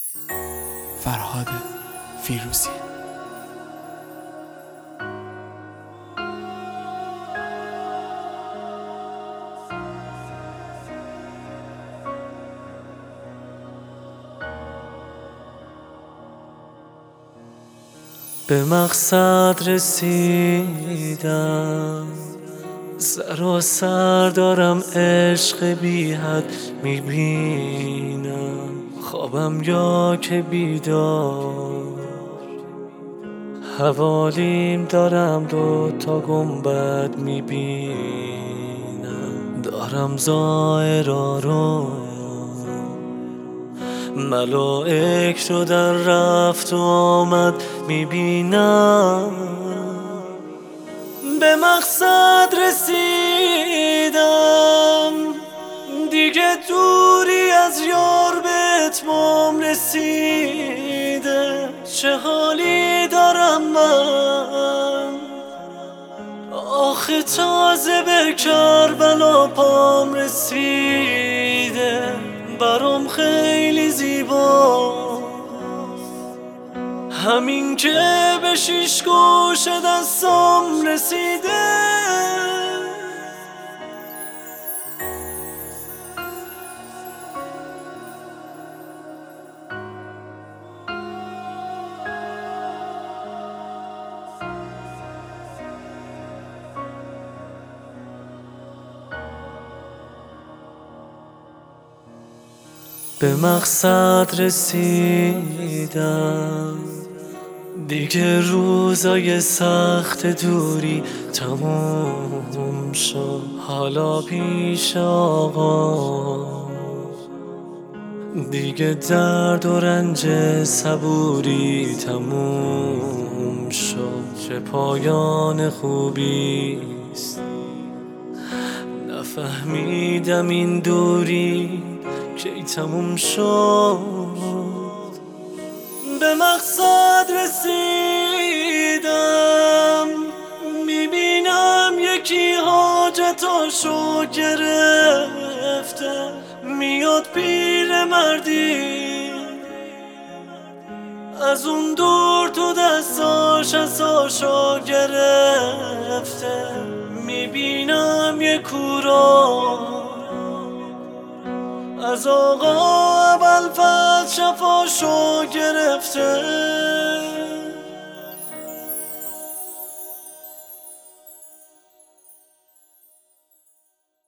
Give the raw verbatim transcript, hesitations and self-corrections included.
فرهاد فیروزی. به مقصد رسیدم، سراسر دارم عشق بی حد میبینم، خوابم یا که بیدار حوالیم دارم دو تا گنبد میبینم، دارم زائرا رو ملائک رو در رفت و آمد میبینم. به مقصد رسیدم، دیگه دوری از یار به اتمام رسیده، چه حالی دارم من آخه تازه به کربلا پام رسیده، برام خیلی زیبا همین که به شیش گوش دستام رسیده. به مقصد رسیدم، دیگه روزای سخت دوری تموم شد، حالا پیش آقا دیگه درد و رنج صبوری تموم شد. چه پایان خوبیست، نفهمیدم این دوری کی تموم شد. به مقصد رسیدم، میبینم یکی حاجتاشو گرفته، میاد پیر مردی از اون دور تو دستاش عصاشو گرفته، میبینم یک کورا از آقا ابوالفضل شفاشو گرفته.